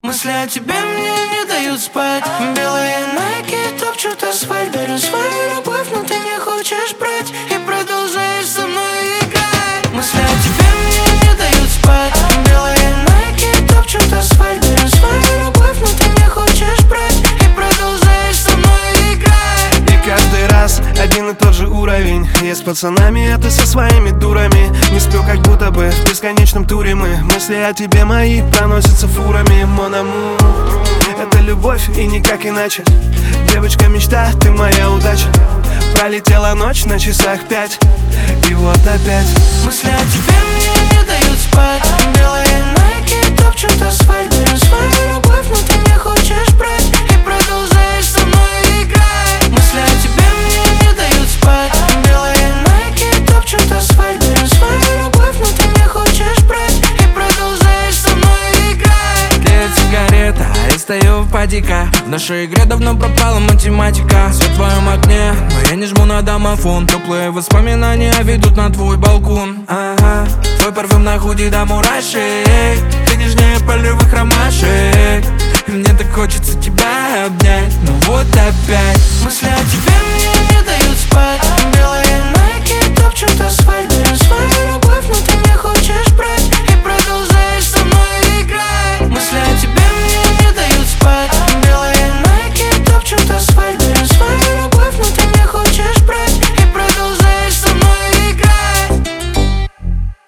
Мысли о тебе мне не дают спать. Белые найки топчут асфальт. Дарю свою любовь, но ты не хочешь брать и продолжаешь со мной играть. Мысли о тебе мне не дают спать. Белые найки топчут асфальт. Дарю свою любовь, но ты не хочешь брать и продолжаешь со мной играть. И каждый раз один и тот же уровень. Я с пацанами, а ты со своими дурами. Не сплю, как будто бы в бесконечном туре мы. Мысли о тебе мои проносятся фурами. Mon amour, это любовь и никак иначе. Девочка мечта, ты моя удача. Пролетела ночь на часах 5, и вот опять. Мысли о тебе мне не дают спать. Белые найки топчут асфальт. Дарю свою любовь, но ты не хочешь брать и продолжаешь со мной играть. Мысли о тебе мне не дают спать. Белые найки топчут асфальт. Дарю свою любовь, но ты не хочешь брать и продолжаешь со мной играть. Тлеет сигарета, а я стою в падика. В нашей игре давно пропала математика. Свет в твоем окне, но я не жму на домофон. Теплые воспоминания ведут на твой балкон. Ага, твой парфюм на худи до мурашек. Ты нежнее полевых ромашек. Мне так хочется тебя обнять, но вот опять. Мысли о